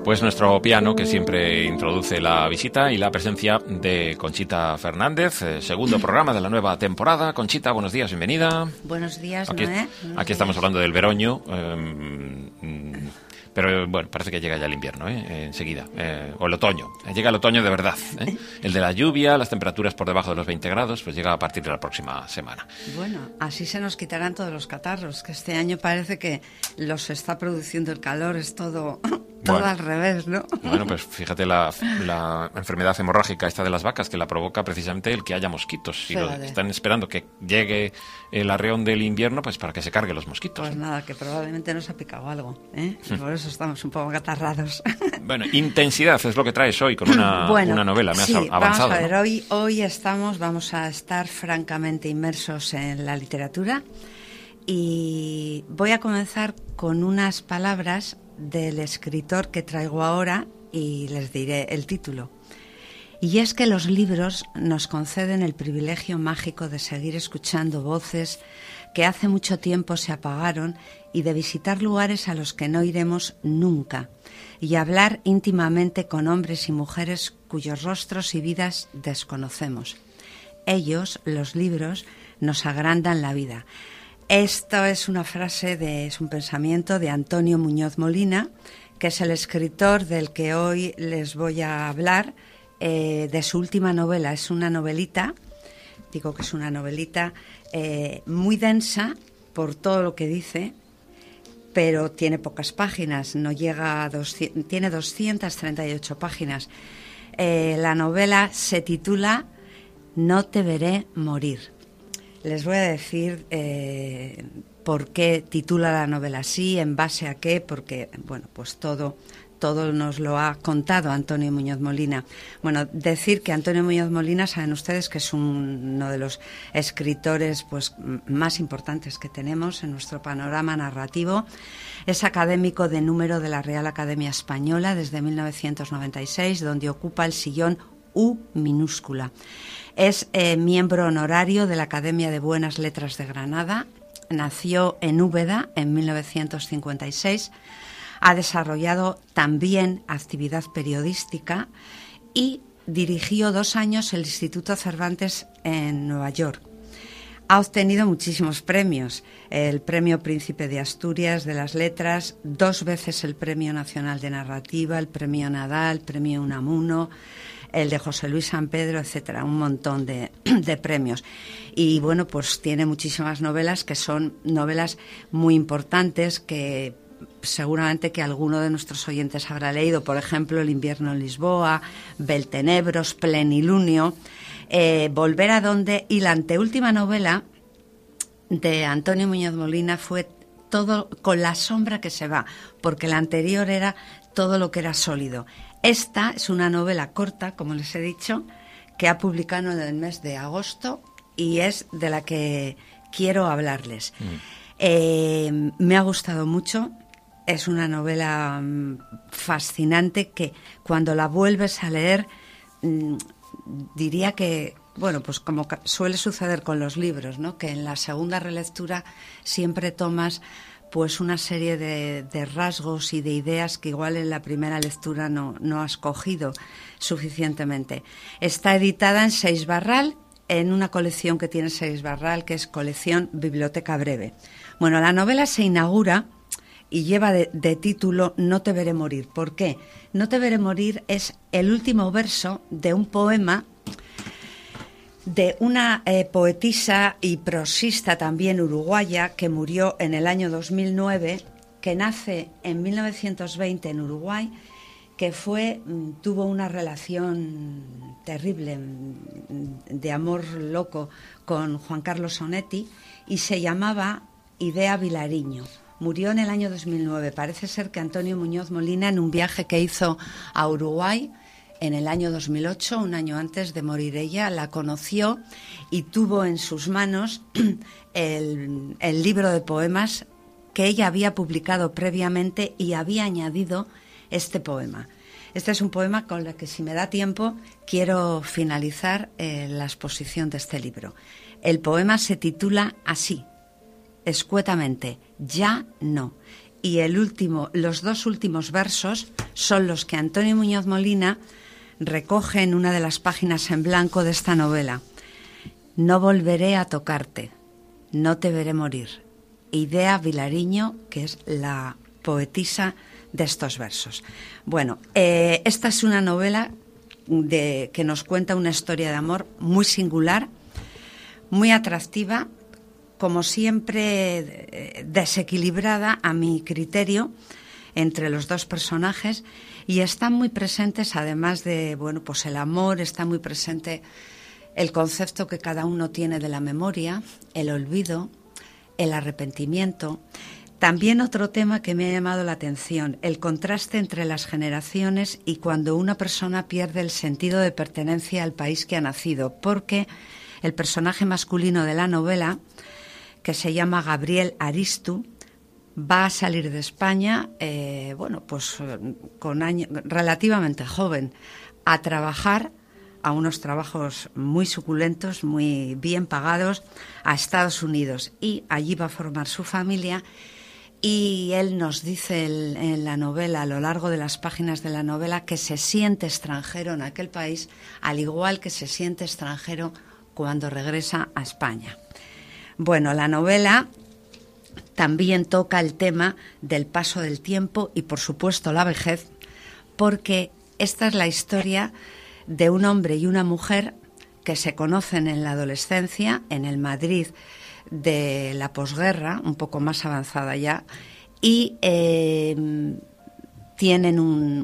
Pues nuestro piano, que siempre introduce la visita y la presencia de Conchita Fernández, segundo programa de la nueva temporada. Conchita, buenos días, bienvenida. Buenos días, Aquí, Noé. Aquí estamos hablando del veroño, pero bueno, parece que llega ya el invierno, enseguida, o el otoño. Llega el otoño de verdad, el de la lluvia, las temperaturas por debajo de los 20 grados, pues llega a partir de la próxima semana. Bueno, así se nos quitarán todos los catarros, que este año parece que los está produciendo el calor, es todo bueno, al revés, ¿no? Bueno, pues fíjate la enfermedad hemorrágica esta de las vacas, que la provoca precisamente el que haya mosquitos. Y están esperando que llegue el arreón del invierno, pues para que se carguen los mosquitos. Pues nada, que probablemente nos ha picado algo, ¿eh? Por eso estamos un poco catarrados. Bueno, intensidad es lo que traes hoy con una novela. Me has avanzado. Vamos a ver, ¿no? hoy vamos a estar francamente inmersos en la literatura y voy a comenzar con unas palabras del escritor que traigo ahora y les diré el título. Y es que los libros nos conceden el privilegio mágico de seguir escuchando voces que hace mucho tiempo se apagaron y de visitar lugares a los que no iremos nunca y hablar íntimamente con hombres y mujeres cuyos rostros y vidas desconocemos. Ellos, los libros, nos agrandan la vida. Esto es una frase, es un pensamiento de Antonio Muñoz Molina, que es el escritor del que hoy les voy a hablar, de su última novela. Es una novelita, digo que es una novelita muy densa por todo lo que dice, pero tiene pocas páginas, no llega a tiene 238 páginas. La novela se titula No te veré morir. Les voy a decir por qué titula la novela así, en base a qué, porque, bueno, pues todo nos lo ha contado Antonio Muñoz Molina. Bueno, decir que Antonio Muñoz Molina, saben ustedes que es uno de los escritores pues más importantes que tenemos en nuestro panorama narrativo. Es académico de número de la Real Academia Española desde 1996, donde ocupa el sillón U minúscula. Es miembro honorario de la Academia de Buenas Letras de Granada. Nació en Úbeda en 1956. Ha desarrollado también actividad periodística y dirigió 2 años el Instituto Cervantes en Nueva York. Ha obtenido muchísimos premios, el Premio Príncipe de Asturias de las Letras, 2 veces el Premio Nacional de Narrativa, el Premio Nadal, el Premio Unamuno, el de José Luis San Pedro, etcétera, un montón de premios. Y bueno, pues tiene muchísimas novelas que son novelas muy importantes que seguramente que alguno de nuestros oyentes habrá leído, por ejemplo, El invierno en Lisboa, Beltenebros, Plenilunio, Volver a donde, y la anteúltima novela de Antonio Muñoz Molina fue Todo con la sombra que se va, porque la anterior era Todo lo que era sólido. Esta es una novela corta, como les he dicho, que ha publicado en el mes de agosto y es de la que quiero hablarles. Me ha gustado mucho. Es una novela fascinante que cuando la vuelves a leer diría que, bueno, pues como suele suceder con los libros, ¿no? Que en la segunda relectura siempre tomas pues una serie de rasgos y de ideas que igual en la primera lectura no has cogido suficientemente. Está editada en Seix-Barral, en una colección que tiene Seix-Barral, que es colección Biblioteca Breve. Bueno, la novela se inaugura y lleva de título No te veré morir. ¿Por qué? No te veré morir es el último verso de un poema de una poetisa y prosista también uruguaya que murió en el año 2009, que nace en 1920 en Uruguay, que tuvo una relación terrible de amor loco con Juan Carlos Onetti y se llamaba Idea Vilariño. Murió en el año 2009. Parece ser que Antonio Muñoz Molina, en un viaje que hizo a Uruguay en el año 2008, un año antes de morir ella, la conoció y tuvo en sus manos el libro de poemas que ella había publicado previamente y había añadido este poema. Este es un poema con el que, si me da tiempo, quiero finalizar la exposición de este libro. El poema se titula así, escuetamente, Ya no. y los dos últimos versos son los que Antonio Muñoz Molina recoge en una de las páginas en blanco de esta novela. No volveré a tocarte, no te veré morir. Idea Vilariño, que es la poetisa de estos versos. Bueno, esta es una novela que nos cuenta una historia de amor muy singular, muy atractiva, como siempre desequilibrada a mi criterio entre los dos personajes, y están muy presentes, además de, bueno, pues el amor, está muy presente el concepto que cada uno tiene de la memoria, el olvido, el arrepentimiento. También otro tema que me ha llamado la atención, el contraste entre las generaciones y cuando una persona pierde el sentido de pertenencia al país que ha nacido, porque el personaje masculino de la novela, que se llama Gabriel Aristu, va a salir de España, relativamente joven, a trabajar a unos trabajos muy suculentos, muy bien pagados, a Estados Unidos, y allí va a formar su familia. Y él nos dice en la novela, a lo largo de las páginas de la novela, que se siente extranjero en aquel país, al igual que se siente extranjero cuando regresa a España. Bueno, la novela también toca el tema del paso del tiempo y, por supuesto, la vejez, porque esta es la historia de un hombre y una mujer que se conocen en la adolescencia, en el Madrid de la posguerra, un poco más avanzada ya, y tienen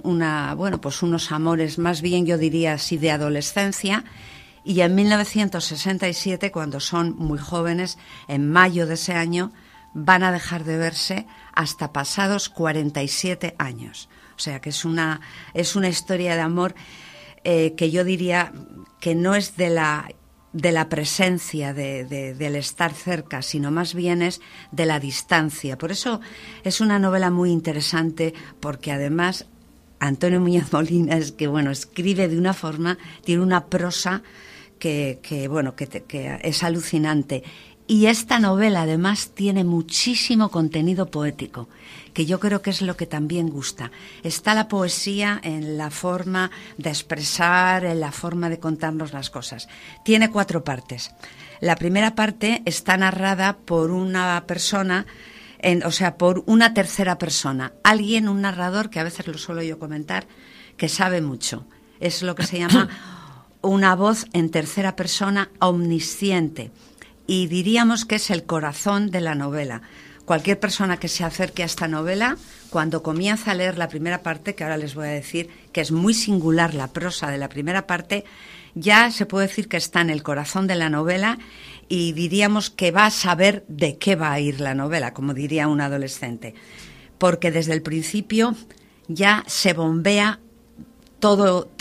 unos amores, más bien yo diría así, de adolescencia. Y en 1967, cuando son muy jóvenes, en mayo de ese año, van a dejar de verse hasta pasados 47 años. O sea que es una historia de amor que yo diría que no es de la presencia, del estar cerca, sino más bien es de la distancia. Por eso es una novela muy interesante, porque además Antonio Muñoz Molina escribe de una forma, tiene una prosa que es alucinante. Y esta novela además tiene muchísimo contenido poético, que yo creo que es lo que también gusta. Está la poesía en la forma de expresar, en la forma de contarnos las cosas. Tiene 4 partes. La primera parte está narrada por una persona, por una tercera persona. Alguien, un narrador, que a veces lo suelo yo comentar, que sabe mucho. Es lo que se llama una voz en tercera persona omnisciente. Y diríamos que es el corazón de la novela. Cualquier persona que se acerque a esta novela, cuando comienza a leer la primera parte, que ahora les voy a decir que es muy singular la prosa de la primera parte, ya se puede decir que está en el corazón de la novela, y diríamos que va a saber de qué va a ir la novela, como diría un adolescente. Porque desde el principio ya se bombea todo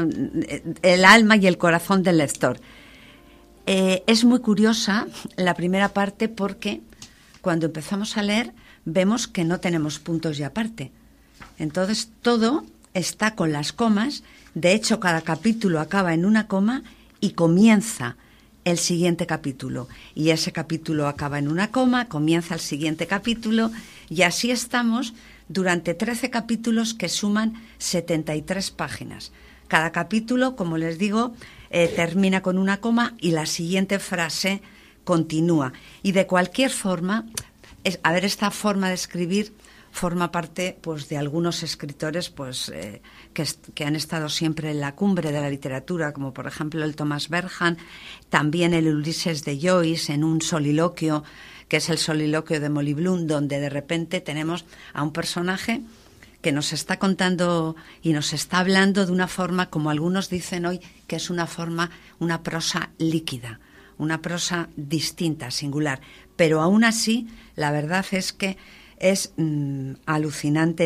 el alma y el corazón del lector. Es muy curiosa la primera parte, porque cuando empezamos a leer vemos que no tenemos puntos y aparte. Entonces todo está con las comas. De hecho, cada capítulo acaba en una coma y comienza el siguiente capítulo. Y ese capítulo acaba en una coma, comienza el siguiente capítulo, y así estamos durante 13 capítulos que suman 73 páginas. Cada capítulo, como les digo, termina con una coma y la siguiente frase continúa. Y de cualquier forma, esta forma de escribir forma parte, pues, de algunos escritores, pues, que han estado siempre en la cumbre de la literatura, como por ejemplo el Thomas Berhan, también el Ulises de Joyce, en un soliloquio, que es el soliloquio de Molly Bloom, donde de repente tenemos a un personaje que nos está contando y nos está hablando de una forma, como algunos dicen hoy, que es una prosa líquida, una prosa distinta, singular. Pero aún así, la verdad es que es alucinante,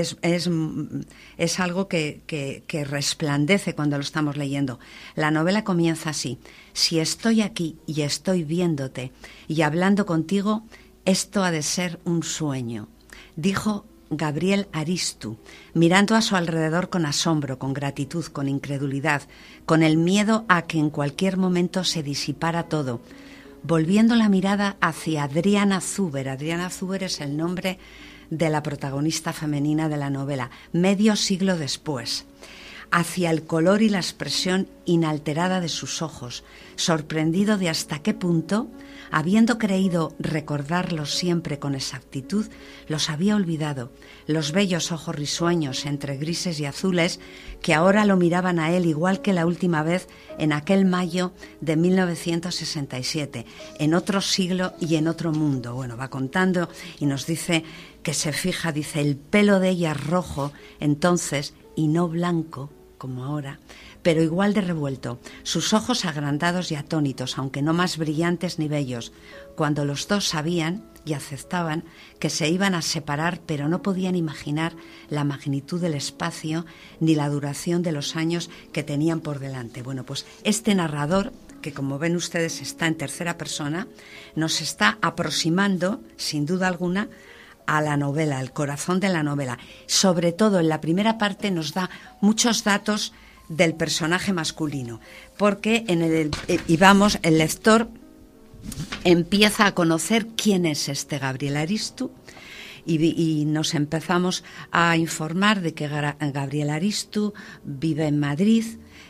es algo que resplandece cuando lo estamos leyendo. La novela comienza así: si estoy aquí y estoy viéndote y hablando contigo, esto ha de ser un sueño, dijo Gabriel Aristu, mirando a su alrededor con asombro, con gratitud, con incredulidad, con el miedo a que en cualquier momento se disipara todo, volviendo la mirada hacia Adriana Zuber. Adriana Zuber es el nombre de la protagonista femenina de la novela, medio siglo después, hacia el color y la expresión inalterada de sus ojos, sorprendido de hasta qué punto, habiendo creído recordarlos siempre con exactitud, los había olvidado, los bellos ojos risueños entre grises y azules que ahora lo miraban a él igual que la última vez en aquel mayo de 1967, en otro siglo y en otro mundo. Bueno, va contando y nos dice que se fija, dice, el pelo de ella rojo entonces y no blanco como ahora, pero igual de revuelto, sus ojos agrandados y atónitos, aunque no más brillantes ni bellos, cuando los dos sabían y aceptaban que se iban a separar, pero no podían imaginar la magnitud del espacio ni la duración de los años que tenían por delante. Bueno, pues este narrador, que como ven ustedes está en tercera persona, nos está aproximando, sin duda alguna, a la novela, al corazón de la novela. Sobre todo en la primera parte nos da muchos datos del personaje masculino, porque el lector empieza a conocer quién es este Gabriel Aristu y nos empezamos a informar de que Gabriel Aristu vive en Madrid.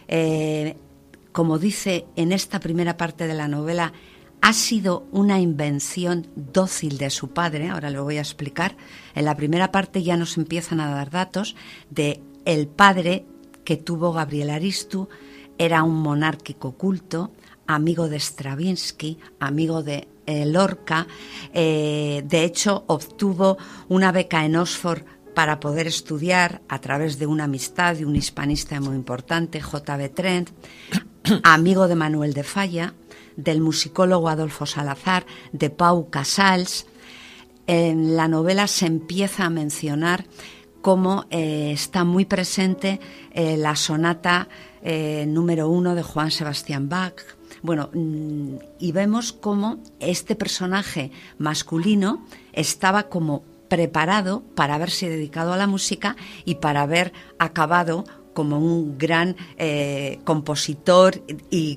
Como dice en esta primera parte de la novela, ha sido una invención dócil de su padre, ahora lo voy a explicar. En la primera parte ya nos empiezan a dar datos de el padre que tuvo Gabriel Aristu. Era un monárquico culto, amigo de Stravinsky, amigo de Lorca. De hecho, obtuvo una beca en Oxford para poder estudiar a través de una amistad de un hispanista muy importante, J.B. Trent, amigo de Manuel de Falla, del musicólogo Adolfo Salazar, de Pau Casals. En la novela se empieza a mencionar cómo está muy presente la sonata número 1 de Johann Sebastian Bach. Bueno, y vemos cómo este personaje masculino estaba como preparado para haberse dedicado a la música y para haber acabado como un gran compositor y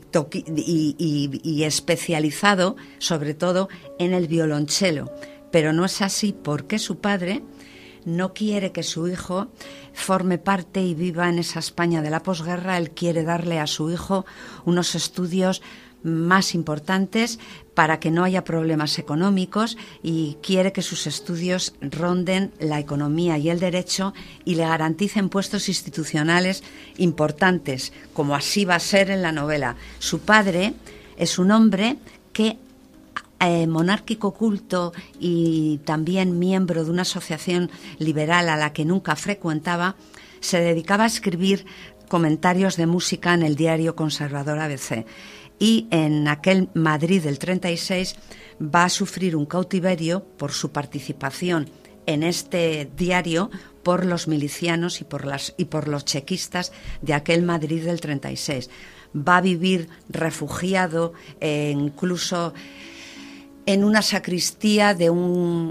especializado sobre todo en el violonchelo. Pero no es así, porque su padre no quiere que su hijo forme parte y viva en esa España de la posguerra. Él quiere darle a su hijo unos estudios más importantes para que no haya problemas económicos, y quiere que sus estudios ronden la economía y el derecho y le garanticen puestos institucionales importantes, como así va a ser en la novela. Su padre es un hombre que monárquico culto y también miembro de una asociación liberal a la que nunca frecuentaba, se dedicaba a escribir comentarios de música en el diario conservador ABC. Y en aquel Madrid del 36 va a sufrir un cautiverio por su participación en este diario por los milicianos y por los chequistas de aquel Madrid del 36. Va a vivir refugiado, incluso en una sacristía de un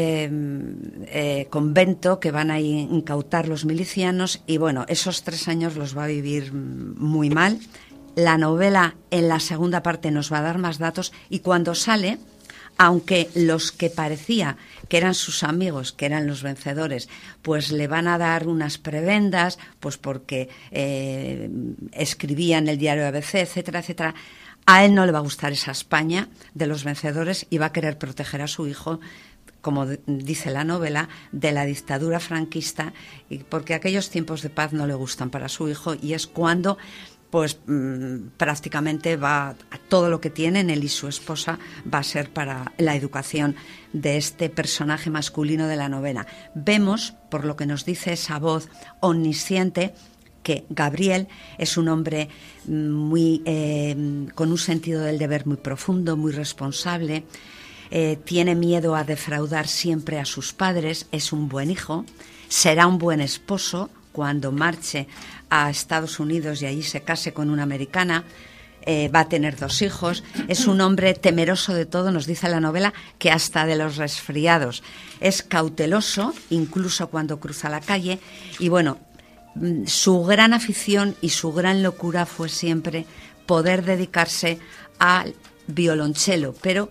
convento que van a incautar los milicianos, y bueno, esos 3 años los va a vivir muy mal. La novela en la segunda parte nos va a dar más datos, y cuando sale, aunque los que parecía que eran sus amigos, que eran los vencedores, pues le van a dar unas prebendas, pues porque escribía en el diario ABC, etcétera, etcétera, a él no le va a gustar esa España de los vencedores y va a querer proteger a su hijo, como dice la novela, de la dictadura franquista, y porque aquellos tiempos de paz no le gustan para su hijo, y es cuando pues prácticamente va a todo lo que tienen él y su esposa va a ser para la educación de este personaje masculino de la novela. Vemos, por lo que nos dice esa voz omnisciente, que Gabriel es un hombre muy con un sentido del deber muy profundo, muy responsable. Tiene miedo a defraudar siempre a sus padres, es un buen hijo, será un buen esposo cuando marche a Estados Unidos y allí se case con una americana. Va a tener 2 hijos, es un hombre temeroso de todo, nos dice la novela, que hasta de los resfriados. Es cauteloso, incluso cuando cruza la calle, y bueno, su gran afición y su gran locura fue siempre poder dedicarse al violonchelo, pero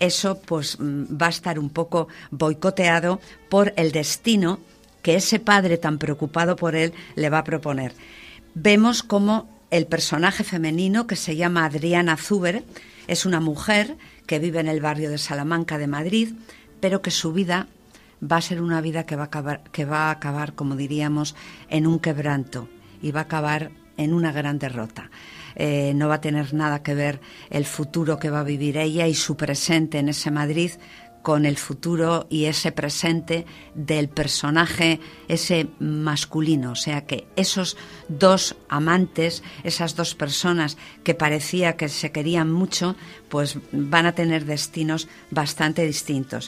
eso pues va a estar un poco boicoteado por el destino que ese padre tan preocupado por él le va a proponer. Vemos cómo el personaje femenino, que se llama Adriana Zuber, es una mujer que vive en el barrio de Salamanca de Madrid, pero que su vida va a ser una vida que va a acabar, como diríamos, en un quebranto y va a acabar en una gran derrota. No va a tener nada que ver el futuro que va a vivir ella y su presente en ese Madrid con el futuro y ese presente del personaje ese masculino. O sea que esos dos amantes, esas dos personas que parecía que se querían mucho, pues van a tener destinos bastante distintos.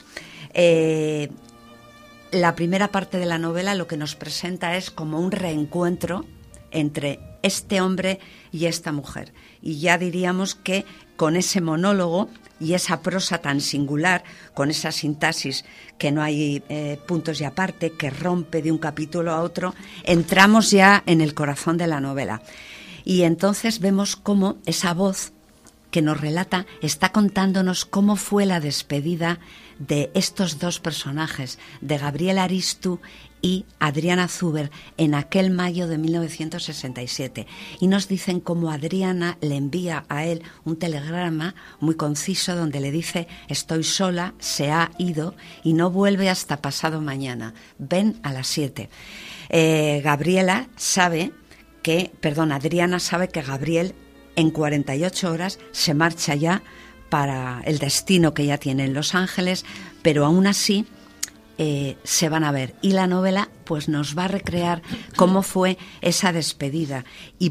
La primera parte de la novela lo que nos presenta es como un reencuentro entre este hombre y esta mujer. Y ya diríamos que con ese monólogo y esa prosa tan singular, con esa sintaxis que no hay puntos y aparte, que rompe de un capítulo a otro, entramos ya en el corazón de la novela. Y entonces vemos cómo esa voz que nos relata está contándonos cómo fue la despedida de estos dos personajes, de Gabriel Aristu y Adriana Zuber, en aquel mayo de 1967. Y nos dicen cómo Adriana le envía a él un telegrama muy conciso donde le dice: estoy sola, se ha ido y no vuelve hasta pasado mañana. Ven a las 7. Adriana sabe que Gabriel en 48 horas se marcha ya para el destino que ya tiene en Los Ángeles, pero aún así se van a ver. Y la novela pues nos va a recrear cómo fue esa despedida. Y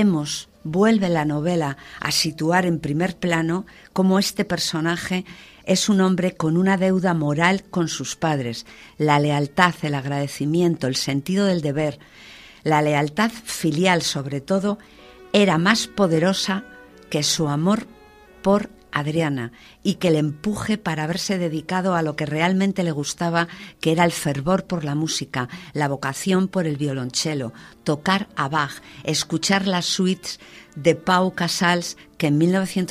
vuelve la novela a situar en primer plano cómo este personaje es un hombre con una deuda moral con sus padres. La lealtad, el agradecimiento, el sentido del deber, la lealtad filial sobre todo, era más poderosa que su amor por Adriana y que le empuje para haberse dedicado a lo que realmente le gustaba, que era el fervor por la música, la vocación por el violonchelo, tocar a Bach, escuchar las suites de Pau Casals que en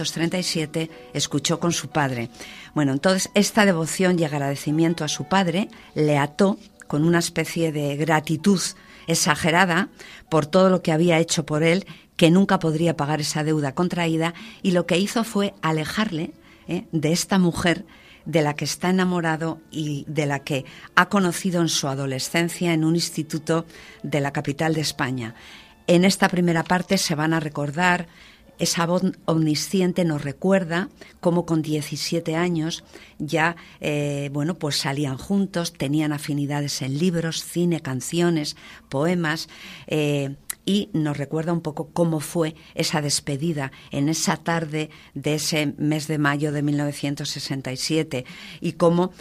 1937 escuchó con su padre. Bueno, entonces esta devoción y agradecimiento a su padre le ató con una especie de gratitud exagerada por todo lo que había hecho por él, que nunca podría pagar esa deuda contraída, y lo que hizo fue alejarle de esta mujer de la que está enamorado y de la que ha conocido en su adolescencia en un instituto de la capital de España. En esta primera parte se van a recordar, esa voz omnisciente nos recuerda cómo con 17 años ya pues salían juntos, tenían afinidades en libros, cine, canciones, poemas, y nos recuerda un poco cómo fue esa despedida en esa tarde de ese mes de mayo de 1967 y cómo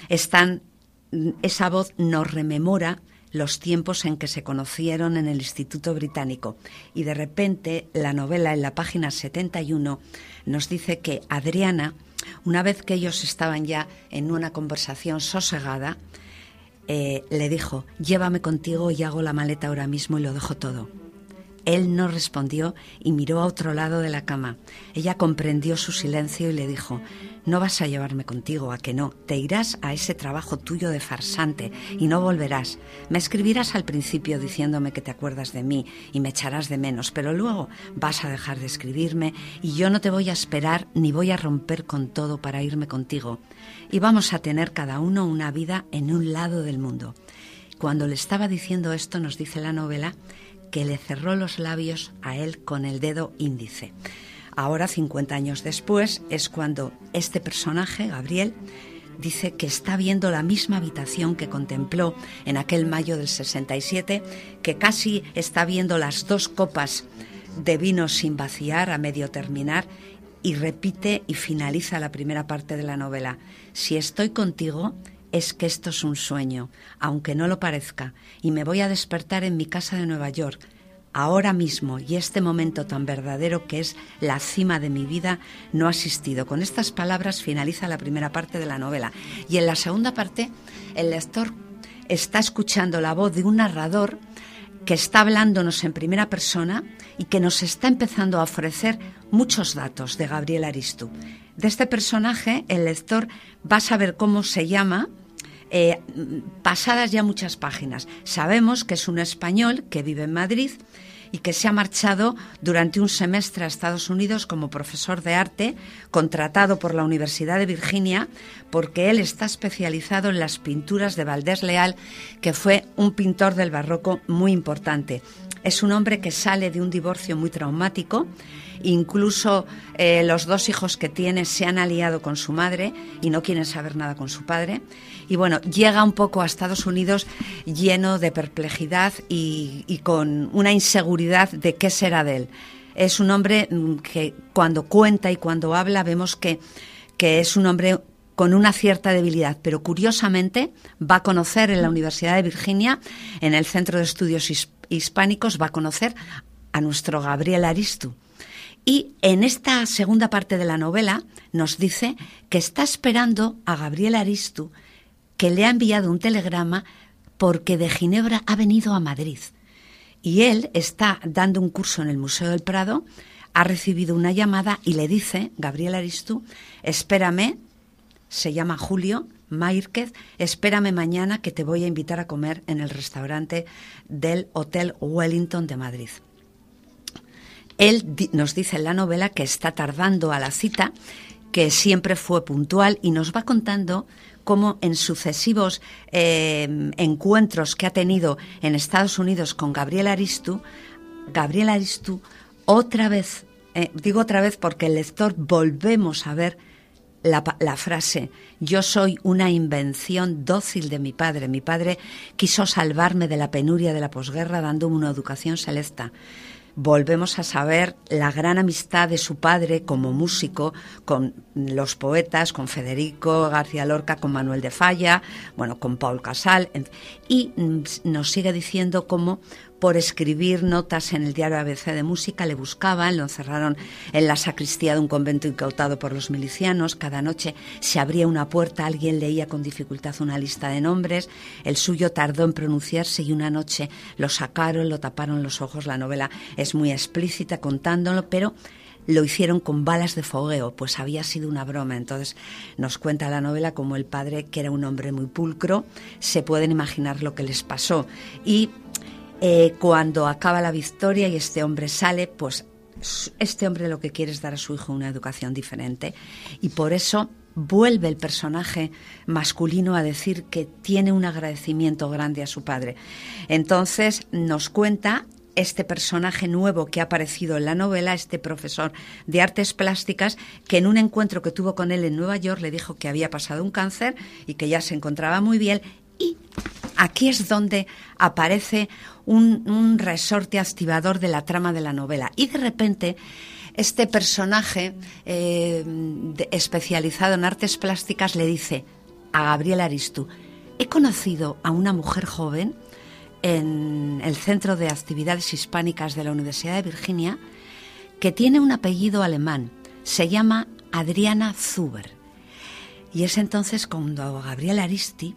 esa voz nos rememora los tiempos en que se conocieron en el Instituto Británico. Y de repente la novela, en la página 71, nos dice que Adriana, una vez que ellos estaban ya en una conversación sosegada, le dijo: llévame contigo y hago la maleta ahora mismo y lo dejo todo. Él no respondió y miró a otro lado de la cama. Ella comprendió su silencio y le dijo: no vas a llevarme contigo, ¿a que no? Te irás a ese trabajo tuyo de farsante y no volverás. Me escribirás al principio diciéndome que te acuerdas de mí y me echarás de menos, pero luego vas a dejar de escribirme y yo no te voy a esperar ni voy a romper con todo para irme contigo. Y vamos a tener cada uno una vida en un lado del mundo. Cuando le estaba diciendo esto, nos dice la novela que le cerró los labios a él con el dedo índice. Ahora, 50 años después, es cuando este personaje, Gabriel, dice que está viendo la misma habitación que contempló en aquel mayo del 67, que casi está viendo las 2 copas de vino sin vaciar, a medio terminar, y repite y finaliza la primera parte de la novela: si estoy contigo, es que esto es un sueño, aunque no lo parezca, y me voy a despertar en mi casa de Nueva York, ahora mismo, y este momento tan verdadero que es la cima de mi vida no ha existido. Con estas palabras finaliza la primera parte de la novela. Y en la segunda parte, el lector está escuchando la voz de un narrador que está hablándonos en primera persona y que nos está empezando a ofrecer muchos datos de Gabriel Aristu. de este personaje el lector va a saber cómo se llama pasadas ya muchas páginas. Sabemos que es un español que vive en Madrid y que se ha marchado durante un semestre a Estados Unidos como profesor de arte, contratado por la Universidad de Virginia, porque él está especializado en las pinturas de Valdés Leal, que fue un pintor del barroco muy importante. Es un hombre que sale de un divorcio muy traumático. Incluso los 2 hijos que tiene se han aliado con su madre y no quieren saber nada con su padre. Y bueno, llega un poco a Estados Unidos lleno de perplejidad y con una inseguridad de qué será de él. Es un hombre que cuando cuenta y cuando habla vemos que es un hombre con una cierta debilidad, pero curiosamente va a conocer en la Universidad de Virginia, en el Centro de Estudios Hispánicos, va a conocer a nuestro Gabriel Aristu. Y en esta segunda parte de la novela nos dice que está esperando a Gabriel Aristu, que le ha enviado un telegrama porque de Ginebra ha venido a Madrid. Y él está dando un curso en el Museo del Prado, ha recibido una llamada y le dice, Gabriel Aristu, espérame, se llama Julio Márquez, espérame mañana que te voy a invitar a comer en el restaurante del Hotel Wellington de Madrid. Él nos dice en la novela que está tardando a la cita, que siempre fue puntual y nos va contando cómo en sucesivos encuentros que ha tenido en Estados Unidos con Gabriel Aristu otra vez, digo otra vez porque el lector volvemos a ver la frase, yo soy una invención dócil de mi padre. Mi padre quiso salvarme de la penuria de la posguerra dándome una educación selecta. Volvemos a saber la gran amistad de su padre como músico con los poetas, con Federico García Lorca, con Manuel de Falla, bueno, con Paul Casal, y nos sigue diciendo cómo por escribir notas en el diario ABC de música le buscaban, lo encerraron en la sacristía de un convento incautado por los milicianos. Cada noche se abría una puerta, alguien leía con dificultad una lista de nombres, el suyo tardó en pronunciarse y una noche lo sacaron, lo taparon los ojos. La novela es muy explícita contándolo, pero lo hicieron con balas de fogueo, pues había sido una broma. Entonces nos cuenta la novela como el padre, que era un hombre muy pulcro, se pueden imaginar lo que les pasó. Y cuando acaba la victoria y este hombre sale, pues este hombre lo que quiere es dar a su hijo una educación diferente, y por eso vuelve el personaje masculino a decir que tiene un agradecimiento grande a su padre. Entonces nos cuenta este personaje nuevo que ha aparecido en la novela, este profesor de artes plásticas, que en un encuentro que tuvo con él en Nueva York le dijo que había pasado un cáncer y que ya se encontraba muy bien. Y aquí es donde aparece un resorte activador de la trama de la novela. Y de repente este personaje especializado en artes plásticas le dice a Gabriel Aristu, he conocido a una mujer joven en el Centro de Actividades Hispánicas de la Universidad de Virginia que tiene un apellido alemán, se llama Adriana Zuber. Y es entonces cuando Gabriel Aristu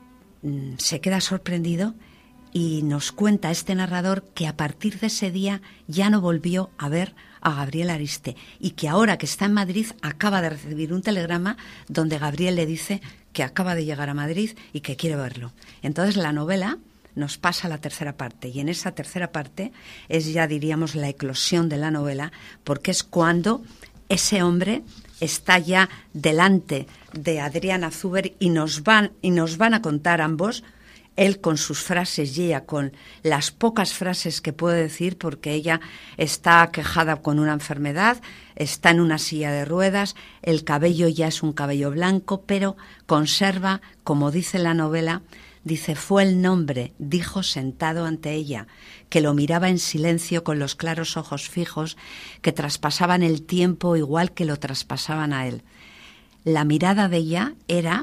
se queda sorprendido y nos cuenta este narrador que a partir de ese día ya no volvió a ver a Gabriel Aristu y que ahora que está en Madrid acaba de recibir un telegrama donde Gabriel le dice que acaba de llegar a Madrid y que quiere verlo. Entonces la novela nos pasa a la tercera parte, y en esa tercera parte es ya, diríamos, la eclosión de la novela, porque es cuando ese hombre está ya delante de Adriana Zuber y nos van a contar ambos, él con sus frases y ella con las pocas frases que puede decir, porque ella está aquejada con una enfermedad, está en una silla de ruedas, el cabello ya es un cabello blanco, pero conserva, como dice la novela, dice, fue el nombre, dijo sentado ante ella, que lo miraba en silencio con los claros ojos fijos que traspasaban el tiempo igual que lo traspasaban a él. La mirada de ella era,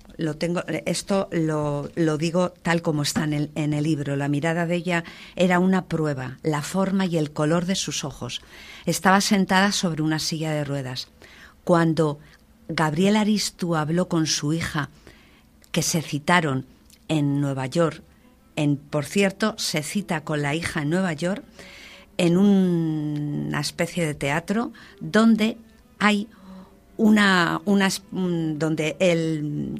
esto lo digo tal como está en el libro, la mirada de ella era una prueba, la forma y el color de sus ojos. Estaba sentada sobre una silla de ruedas. Cuando Gabriel Aristu habló con su hija, que se citaron en Nueva York, por cierto, se cita con la hija en Nueva York, en una especie de teatro donde hay donde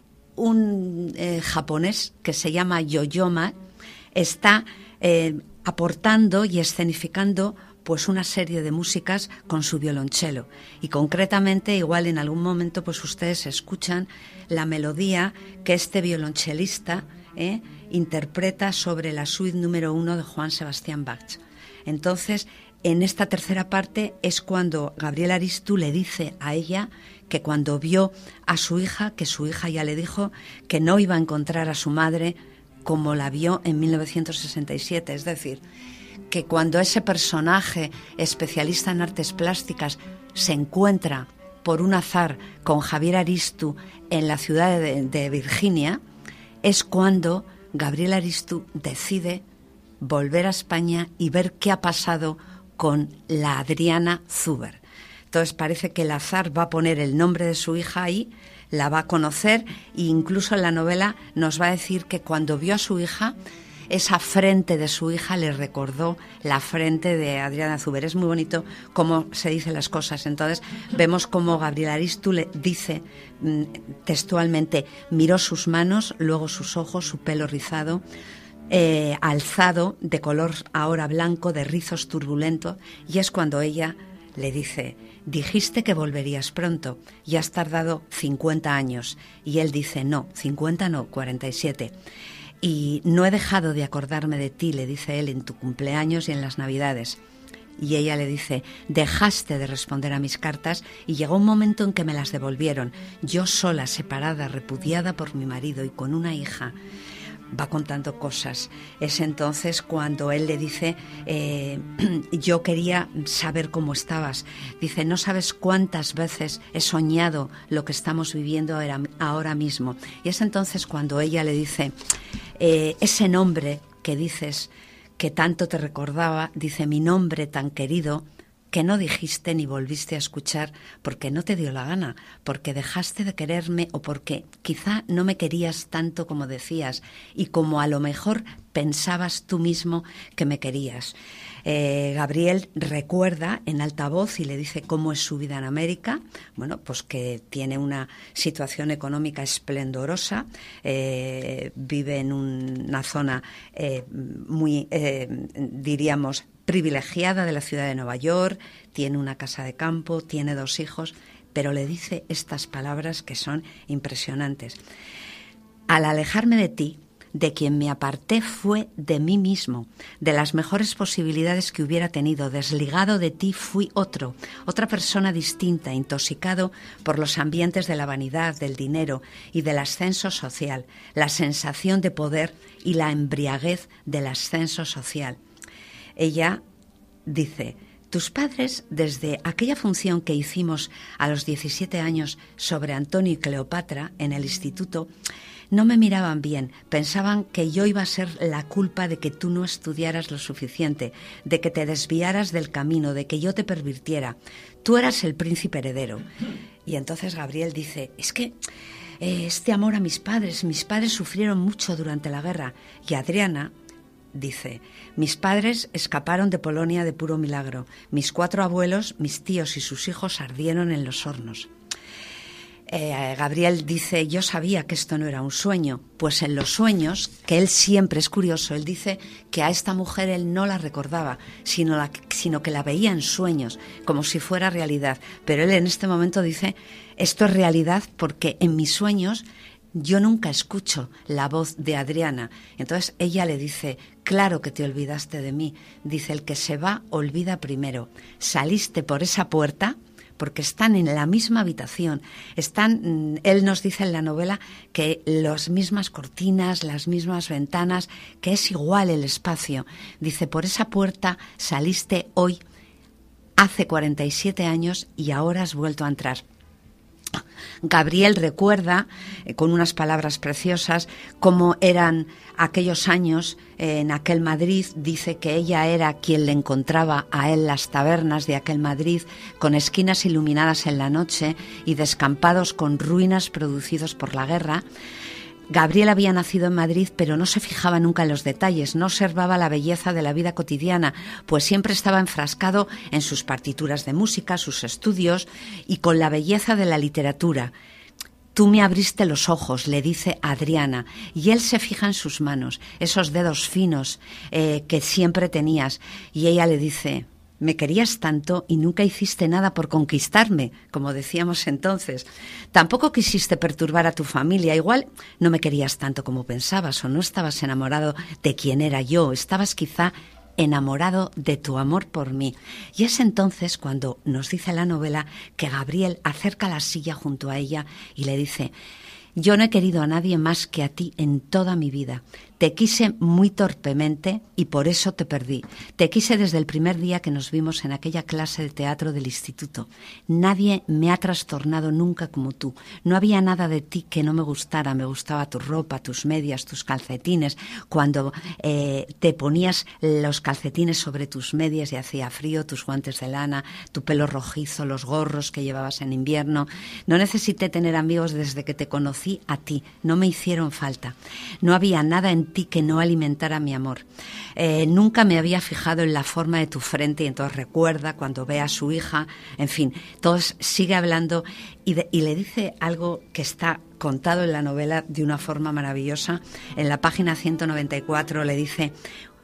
un japonés que se llama Yoyoma está aportando y escenificando pues una serie de músicas con su violonchelo, y concretamente igual en algún momento pues ustedes escuchan la melodía que este violonchelista interpreta sobre la suite número 1 de Johann Sebastian Bach. Entonces, en esta tercera parte es cuando Gabriel Aristú le dice a ella que cuando vio a su hija, que su hija ya le dijo que no iba a encontrar a su madre como la vio en 1967, es decir, que cuando ese personaje especialista en artes plásticas se encuentra por un azar con Javier Aristú en la ciudad de Virginia, es cuando Gabriel Aristú decide volver a España y ver qué ha pasado con la Adriana Zuber. Entonces parece que el azar va a poner el nombre de su hija ahí, la va a conocer, e incluso en la novela nos va a decir que cuando vio a su hija, esa frente de su hija le recordó la frente de Adriana Zuber. Es muy bonito cómo se dicen las cosas. Entonces vemos cómo Gabriel Aristú le dice textualmente: miró sus manos, luego sus ojos, su pelo rizado, alzado, de color ahora blanco, de rizos turbulentos, y es cuando ella le dice: dijiste que volverías pronto y has tardado 50 años. Y él dice: no, 50 no, 47. Y no he dejado de acordarme de ti, le dice él, en tu cumpleaños y en las Navidades. Y ella le dice: dejaste de responder a mis cartas y llegó un momento en que me las devolvieron. Yo sola, separada, repudiada por mi marido y con una hija. Va contando cosas. Es entonces cuando él le dice: yo quería saber cómo estabas. Dice: no sabes cuántas veces he soñado lo que estamos viviendo ahora mismo. Y es entonces cuando ella le dice: ese nombre que dices que tanto te recordaba, dice, mi nombre tan querido, que no dijiste ni volviste a escuchar porque no te dio la gana, porque dejaste de quererme o porque quizá no me querías tanto como decías y como a lo mejor pensabas tú mismo que me querías. Gabriel recuerda en alta voz y le dice cómo es su vida en América. Bueno, pues que tiene una situación económica esplendorosa, vive en una zona muy, diríamos, privilegiada de la ciudad de Nueva York, tiene una casa de campo, tiene 2 hijos, pero le dice estas palabras que son impresionantes. Al alejarme de ti, de quien me aparté fue de mí mismo, de las mejores posibilidades que hubiera tenido. Desligado de ti fui otra persona distinta, intoxicado por los ambientes de la vanidad, del dinero y del ascenso social, la sensación de poder y la embriaguez del ascenso social. Ella dice: tus padres, desde aquella función que hicimos a los 17 años sobre Antonio y Cleopatra en el instituto, no me miraban bien, pensaban que yo iba a ser la culpa de que tú no estudiaras lo suficiente, de que te desviaras del camino, de que yo te pervirtiera. Tú eras el príncipe heredero. Y entonces Gabriel dice: es que este amor a mis padres sufrieron mucho durante la guerra. Y Adriana dice: mis padres escaparon de Polonia de puro milagro. Mis 4 abuelos, mis tíos y sus hijos ardieron en los hornos. Gabriel dice: yo sabía que esto no era un sueño. Pues en los sueños, que él siempre es curioso, él dice que a esta mujer él no la recordaba, sino que la veía en sueños, como si fuera realidad. Pero él en este momento dice: esto es realidad porque en mis sueños yo nunca escucho la voz de Adriana. Entonces ella le dice: claro que te olvidaste de mí. Dice: el que se va olvida primero. Saliste por esa puerta, porque están en la misma habitación. Él nos dice en la novela que las mismas cortinas, las mismas ventanas, que es igual el espacio. Dice: por esa puerta saliste hoy, hace 47 años, y ahora has vuelto a entrar. Gabriel recuerda, con unas palabras preciosas, cómo eran aquellos años en aquel Madrid. Dice que ella era quien le encontraba a él las tabernas de aquel Madrid, con esquinas iluminadas en la noche y descampados con ruinas producidos por la guerra. Gabriel había nacido en Madrid, pero no se fijaba nunca en los detalles, no observaba la belleza de la vida cotidiana, pues siempre estaba enfrascado en sus partituras de música, sus estudios y con la belleza de la literatura. Tú me abriste los ojos, le dice Adriana, y él se fija en sus manos, esos dedos finos que siempre tenías, y ella le dice: me querías tanto y nunca hiciste nada por conquistarme, como decíamos entonces. Tampoco quisiste perturbar a tu familia. Igual no me querías tanto como pensabas, o no estabas enamorado de quien era yo. Estabas quizá enamorado de tu amor por mí. Y es entonces cuando nos dice la novela que Gabriel acerca la silla junto a ella y le dice: yo no he querido a nadie más que a ti en toda mi vida. Te quise muy torpemente y por eso te perdí. Te quise desde el primer día que nos vimos en aquella clase de teatro del instituto. Nadie me ha trastornado nunca como tú. No había nada de ti que no me gustara. Me gustaba tu ropa, tus medias, tus calcetines. Cuando te ponías los calcetines sobre tus medias y hacía frío, tus guantes de lana, tu pelo rojizo, los gorros que llevabas en invierno. No necesité tener amigos desde que te conocí a ti. No me hicieron falta. No había nada en ti que no alimentara mi amor. Nunca me había fijado en la forma de tu frente y entonces recuerda cuando ve a su hija, en fin, entonces sigue hablando y le dice algo que está contado en la novela de una forma maravillosa. En la página 194 le dice: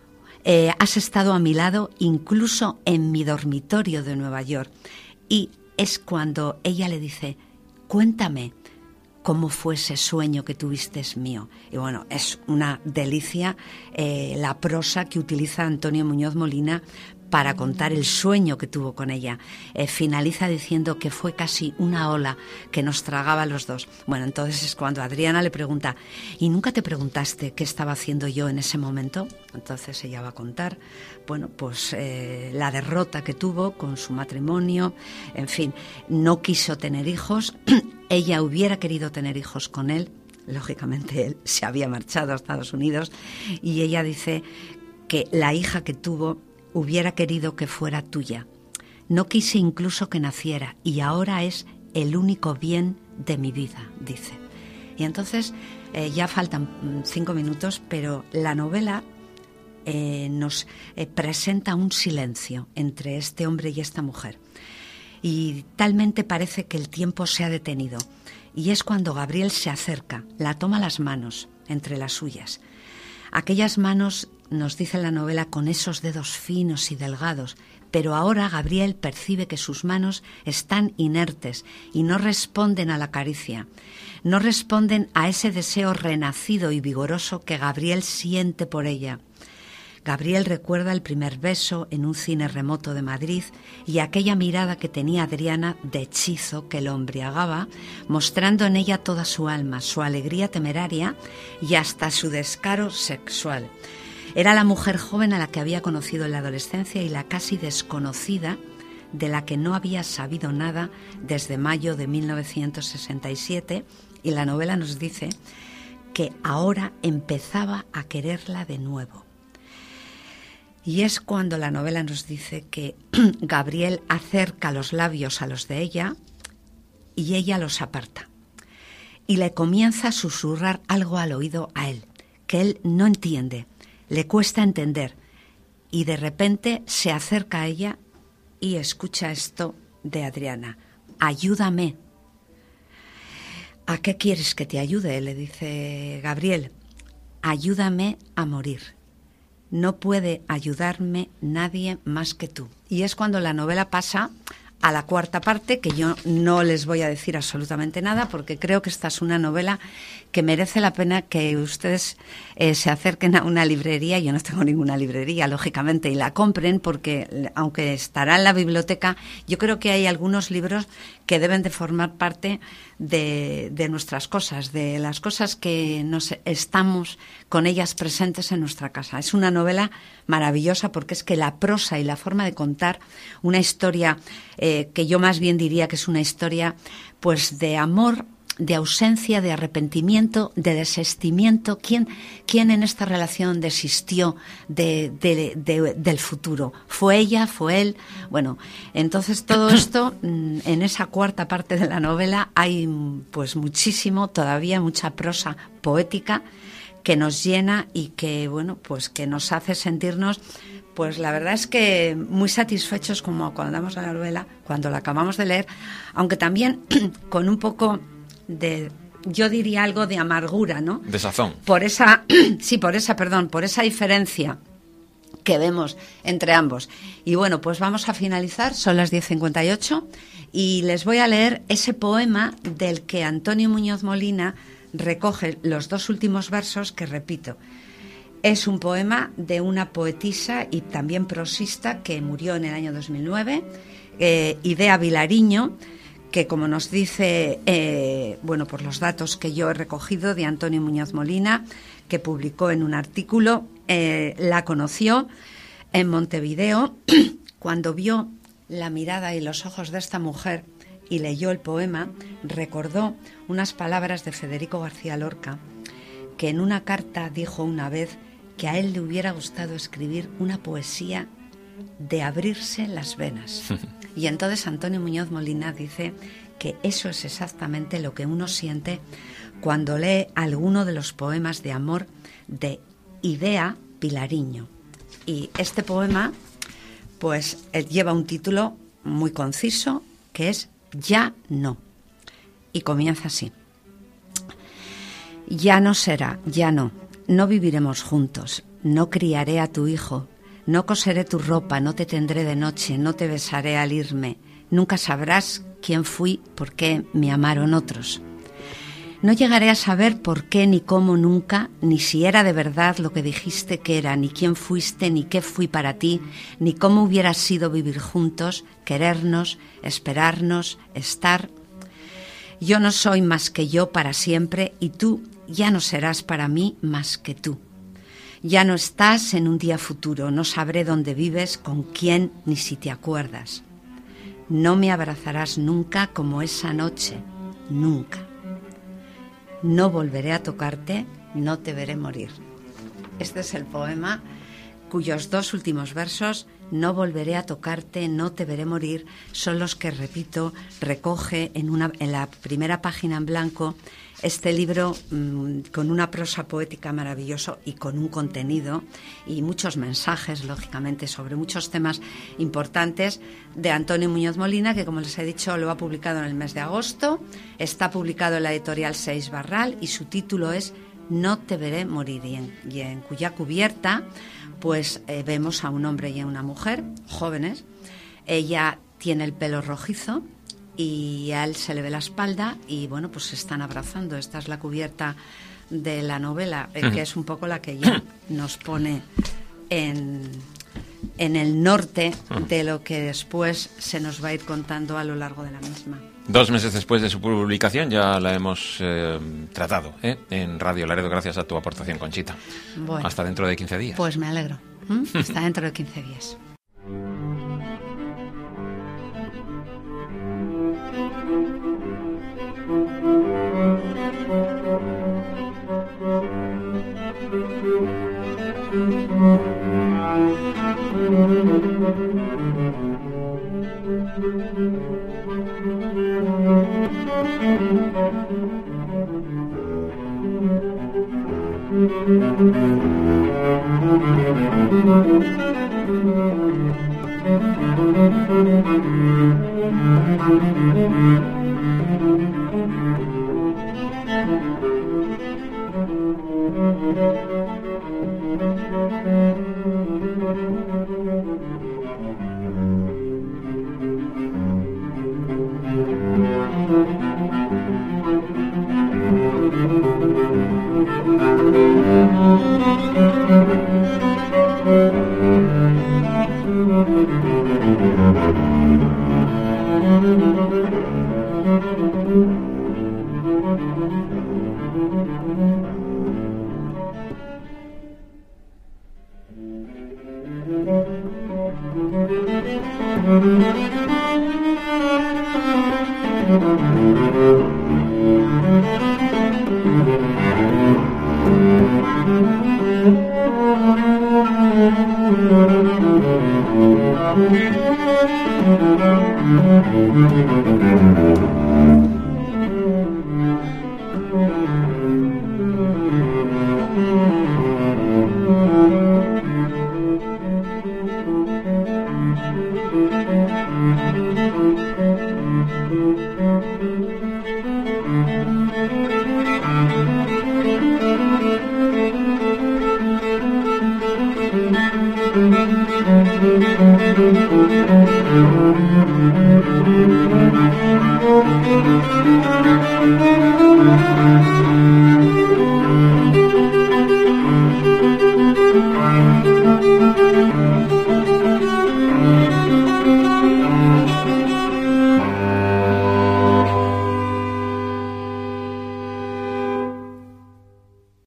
has estado a mi lado incluso en mi dormitorio de Nueva York. Y es cuando ella le dice: cuéntame cómo fue ese sueño que tuviste mío. Y bueno, es una delicia la prosa que utiliza Antonio Muñoz Molina para contar el sueño que tuvo con ella. Finaliza diciendo que fue casi una ola que nos tragaba a los dos. Bueno, entonces es cuando Adriana le pregunta: ¿y nunca te preguntaste qué estaba haciendo yo en ese momento? Entonces ella va a contar, bueno, pues la derrota que tuvo con su matrimonio. En fin, no quiso tener hijos. Ella hubiera querido tener hijos con él. Lógicamente él se había marchado a Estados Unidos. Y ella dice que la hija que tuvo hubiera querido que fuera tuya. No quise incluso que naciera y ahora es el único bien de mi vida, dice. Y entonces ya faltan 5 minutos, pero la novela nos presenta un silencio entre este hombre y esta mujer. Y talmente parece que el tiempo se ha detenido. Y es cuando Gabriel se acerca, la toma las manos entre las suyas. Aquellas manos, nos dice la novela, con esos dedos finos y delgados, pero ahora Gabriel percibe que sus manos están inertes y no responden a la caricia, no responden a ese deseo renacido y vigoroso que Gabriel siente por ella. Gabriel recuerda el primer beso en un cine remoto de Madrid y aquella mirada que tenía Adriana de hechizo que lo embriagaba, mostrando en ella toda su alma, su alegría temeraria y hasta su descaro sexual. Era la mujer joven a la que había conocido en la adolescencia y la casi desconocida de la que no había sabido nada desde mayo de 1967, y la novela nos dice que ahora empezaba a quererla de nuevo. Y es cuando la novela nos dice que Gabriel acerca los labios a los de ella y ella los aparta. Y le comienza a susurrar algo al oído a él, que él no entiende, le cuesta entender. Y de repente se acerca a ella y escucha esto de Adriana: ayúdame. ¿A qué quieres que te ayude?, le dice Gabriel. Ayúdame a morir. No puede ayudarme nadie más que tú. Y es cuando la novela pasa a la cuarta parte, que yo no les voy a decir absolutamente nada porque creo que esta es una novela que merece la pena que ustedes se acerquen a una librería. Yo no tengo ninguna librería, lógicamente, y la compren porque, aunque estará en la biblioteca, yo creo que hay algunos libros que deben de formar parte de nuestras cosas, de las cosas que nos estamos con ellas presentes en nuestra casa. Es una novela maravillosa porque es que la prosa y la forma de contar una historia que yo más bien diría que es una historia pues de amor de ausencia, de arrepentimiento, de desistimiento. ¿Quién en esta relación desistió del futuro? ¿Fue ella? ¿Fue él? Bueno, entonces todo esto, en esa cuarta parte de la novela hay pues muchísimo, todavía mucha prosa poética que nos llena y que, bueno, pues que nos hace sentirnos, pues la verdad es que muy satisfechos como cuando damos la novela, cuando la acabamos de leer, aunque también con un poco de, yo diría algo de amargura, ¿no? De sazón. Por esa diferencia que vemos entre ambos. Y bueno, pues vamos a finalizar, son las 10:58, y les voy a leer ese poema del que Antonio Muñoz Molina recoge los 2 últimos versos que repito. Es un poema de una poetisa y también prosista que murió en el año 2009, Idea Vilariño, que como nos dice, por los datos que yo he recogido de Antonio Muñoz Molina, que publicó en un artículo, la conoció en Montevideo. Cuando vio la mirada y los ojos de esta mujer y leyó el poema, recordó unas palabras de Federico García Lorca, que en una carta dijo una vez que a él le hubiera gustado escribir una poesía de abrirse las venas. Y entonces Antonio Muñoz Molina dice que eso es exactamente lo que uno siente cuando lee alguno de los poemas de amor de Idea Vilariño. Y este poema pues lleva un título muy conciso, que es Ya no. Y comienza así. Ya no será, ya no. No viviremos juntos. No criaré a tu hijo. No coseré tu ropa, no te tendré de noche, no te besaré al irme. Nunca sabrás quién fui, por qué me amaron otros. No llegaré a saber por qué, ni cómo nunca, ni si era de verdad lo que dijiste que era, ni quién fuiste, ni qué fui para ti, ni cómo hubiera sido vivir juntos, querernos, esperarnos, estar. Yo no soy más que yo para siempre y tú ya no serás para mí más que tú. Ya no estás en un día futuro, no sabré dónde vives, con quién, ni si te acuerdas. No me abrazarás nunca como esa noche, nunca. No volveré a tocarte, no te veré morir. Este es el poema cuyos 2 últimos versos, no volveré a tocarte, no te veré morir, son los que, repito, recoge en la primera página en blanco este libro con una prosa poética maravillosa y con un contenido y muchos mensajes, lógicamente, sobre muchos temas importantes de Antonio Muñoz Molina, que, como les he dicho, lo ha publicado en el mes de agosto. Está publicado en la editorial Seix Barral y su título es No te veré morir, y en cuya cubierta pues vemos a un hombre y a una mujer jóvenes. Ella tiene el pelo rojizo y a él se le ve la espalda y bueno, pues se están abrazando. Esta es la cubierta de la novela, que es un poco la que ya nos pone en el norte de lo que después se nos va a ir contando a lo largo de la misma. 2 meses después de su publicación ya la hemos tratado en Radio Laredo, gracias a tu aportación, Conchita. Bueno, hasta dentro de 15 días. Pues me alegro. Hasta dentro de 15 días.